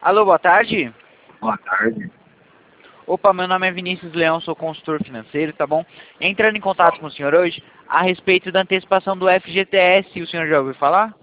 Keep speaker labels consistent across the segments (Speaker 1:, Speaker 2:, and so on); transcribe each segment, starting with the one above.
Speaker 1: Alô, boa tarde.
Speaker 2: Boa tarde.
Speaker 1: Opa, meu nome é Vinícius Leão, sou consultor financeiro, tá bom? Entrando em contato com o senhor hoje a respeito da antecipação do FGTS, o senhor já ouviu falar?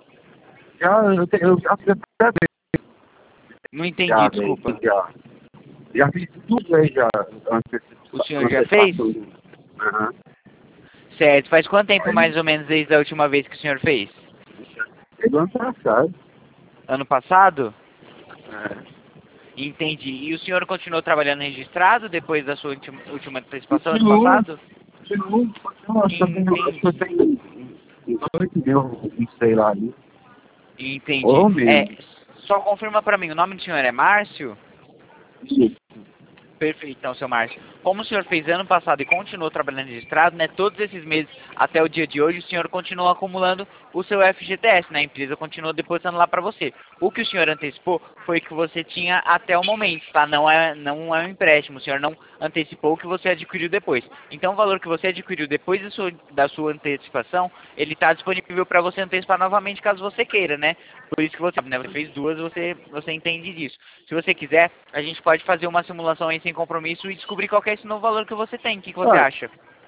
Speaker 2: Eu já fiz até bem.
Speaker 1: Não entendi, desculpa.
Speaker 2: Já fiz tudo aí já.
Speaker 1: O senhor já fez?
Speaker 2: Aham.
Speaker 1: Certo, faz quanto tempo mais ou menos desde a última vez que o senhor fez?
Speaker 2: Desde o ano passado.
Speaker 1: Ano passado?
Speaker 2: É.
Speaker 1: Entendi. E o senhor continuou trabalhando registrado depois da sua última antecipação ano
Speaker 2: Continua.
Speaker 1: passado?
Speaker 2: Acho que eu tenho uns 8 mil, não sei lá ali.
Speaker 1: Entendi.
Speaker 2: Ou menos.
Speaker 1: Só confirma pra mim, o nome do senhor é Márcio?
Speaker 2: Isso.
Speaker 1: Perfeito, então, seu Márcio. Como o senhor fez ano passado e continuou trabalhando registrado, né, todos esses meses até o dia de hoje, o senhor continuou acumulando o seu FGTS, né, a empresa continuou depositando lá para você. O que o senhor antecipou foi que você tinha até o momento, tá? Não é um empréstimo, o senhor não antecipou o que você adquiriu depois. Então, o valor que você adquiriu depois da sua antecipação, ele está disponível para você antecipar novamente caso você queira, né? Por isso que você, né, você fez duas, você entende disso. Se você quiser, a gente pode fazer uma simulação aí sem compromisso e descobrir qual que é esse novo valor que você tem. O que você acha?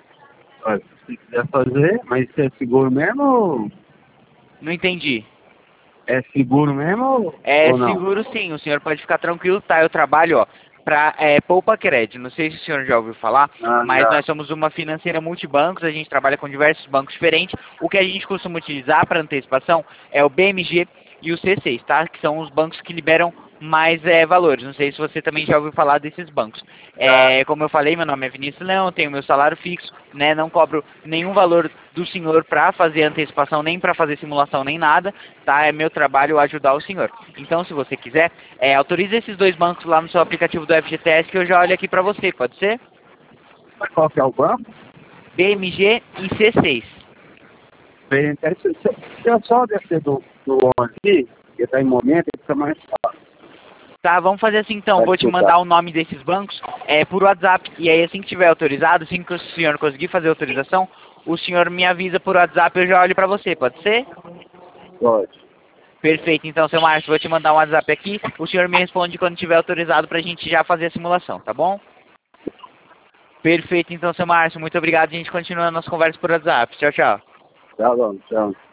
Speaker 2: Se quiser fazer, mas é seguro mesmo?
Speaker 1: Não entendi.
Speaker 2: É seguro mesmo
Speaker 1: É
Speaker 2: ou não?
Speaker 1: seguro sim, o senhor pode ficar tranquilo, tá? Eu trabalho, ó, para Poupa Crédito. Não sei se o senhor já ouviu falar,
Speaker 2: Ah,
Speaker 1: mas
Speaker 2: já.
Speaker 1: nós somos uma financeira multibancos, a gente trabalha com diversos bancos diferentes. O que a gente costuma utilizar para antecipação é o BMG e o C6, tá? Que são os bancos que liberam mais valores. Não sei se você também já ouviu falar desses bancos.
Speaker 2: Já.
Speaker 1: Como eu falei, meu nome é Vinícius Leão, tenho meu salário fixo, né? Não cobro nenhum valor do senhor para fazer antecipação, nem para fazer simulação, nem nada, tá? É meu trabalho ajudar o senhor. Então, se você quiser, autorize esses dois bancos lá no seu aplicativo do FGTS que eu já olho aqui para você, pode ser?
Speaker 2: Mas qual que é o banco?
Speaker 1: BMG e C6.
Speaker 2: Bem, se eu só descer do 11, que está em momento, fica mais fácil.
Speaker 1: Tá, vamos fazer assim então,
Speaker 2: Vai
Speaker 1: vou te
Speaker 2: escutar.
Speaker 1: mandar o nome desses bancos por WhatsApp, e aí assim que tiver autorizado, assim que o senhor conseguir fazer a autorização, o senhor me avisa por WhatsApp e eu já olho pra você, pode ser?
Speaker 2: Pode.
Speaker 1: Perfeito, então, seu Márcio, vou te mandar um WhatsApp aqui, o senhor me responde quando tiver autorizado pra gente já fazer a simulação, tá bom? Perfeito, então, seu Márcio, muito obrigado, a gente continua a nossa conversa por WhatsApp, tchau, tchau.
Speaker 2: Tá bom, tchau.